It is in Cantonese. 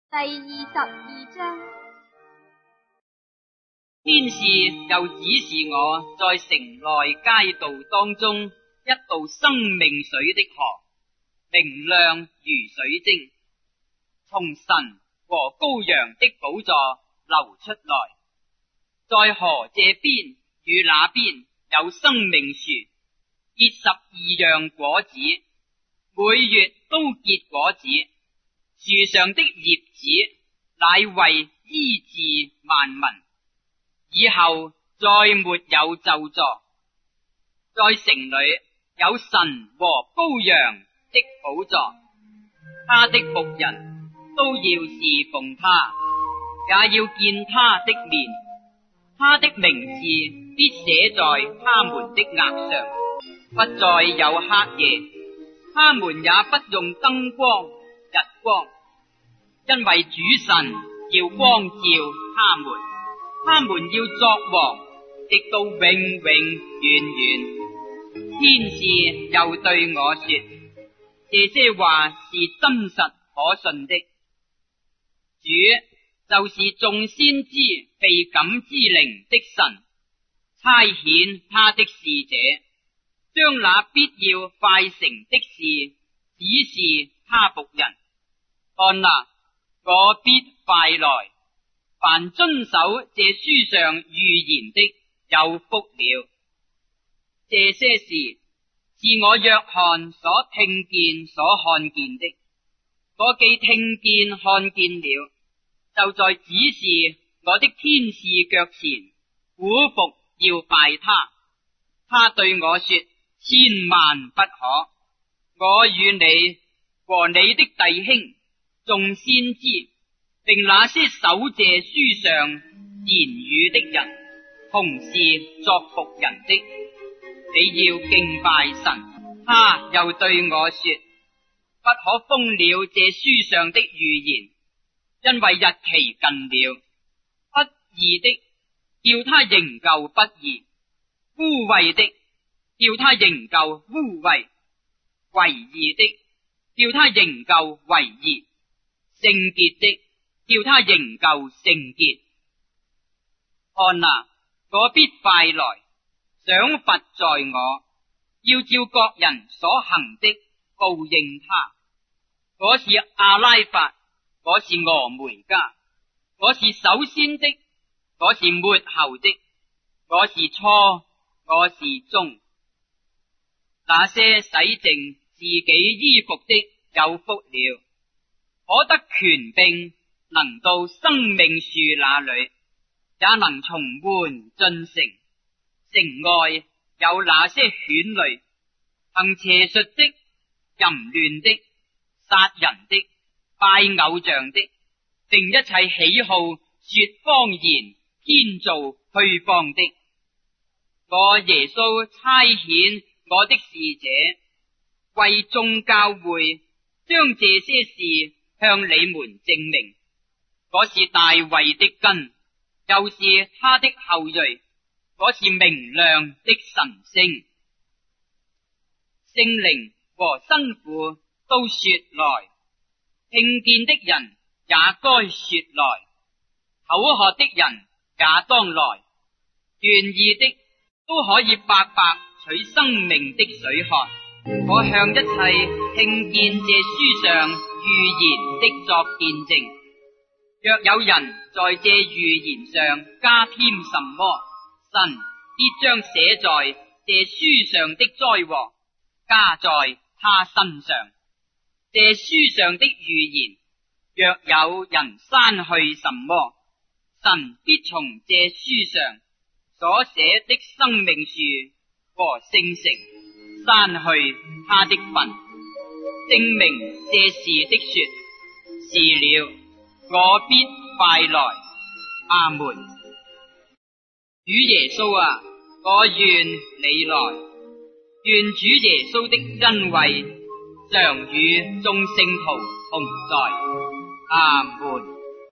第22章。 天使又指示我在城內街道當中一道生命水的河，明亮如水晶，從神和羔羊的寶座流出來。在河這邊與那邊有生命樹，結12樣果子，每月都結果子。樹上的葉子乃為醫治萬民，以後再沒有咒詛。在城裏有神和羔羊的寶座，他的僕人都要侍奉他，也要見他的面。他的名字必寫在他們的額上，不再有黑夜，他們也不用燈光日光，因為主神要光照他們，他們要作王，直到永永遠遠。天使又對我說，這些話是真實可信的。主就是眾先知被感之靈的神，差遣他的使者，將那必要快成的事指示他僕人。看哪，我必快來，凡遵守這書上預言的有福了。這些事是我約翰所聽見所看見的，我既聽見看見了，就在指示我的天使腳前俯伏要拜他。他對我說，千萬不可，我與你和你的弟兄眾先知，並那些守這書上言語的人，同是作僕人的，你要敬拜神。他又對我說，不可封了這書上的預言，因為日期近了。不義的叫他仍舊不義，污穢的叫他仍舊污穢，為義的叫他仍舊為義，聖潔的叫他仍舊聖潔。看哪，我必快來，賞罰在我，要照各人所行的報應他。我是阿拉法，我是俄梅加，我是首先的，我是末後的，我是初，我是終。那些洗淨自己衣服的有福了，可得權柄，能到生命樹那裏，也能從門進城。城外有那些犬類，行邪術的、淫亂的、殺人的、拜偶像的，並一切喜好說謊言、編造虛謊的。我耶穌差遣我的使者，為眾教會將這些事向你們證明。我是大衛的根，又是他的後裔，我是明亮的晨星。聖靈和新婦都說來，聽見的人也該說來，口渴的人也當來，願意的都可以白白取生命的水喝。我向一切聽見這書上預言的作見證，若有人在這預言上加添什麼，神必將寫在這書上的災禍加在他身上。這書上的預言，若有人刪去什麼，神必從這書上所寫的生命樹和聖城刪去他的份，證明這事的說，是了，我必快來。阿門。主耶穌啊，我願你來，願主耶穌的恩惠常與眾聖徒同在。阿門。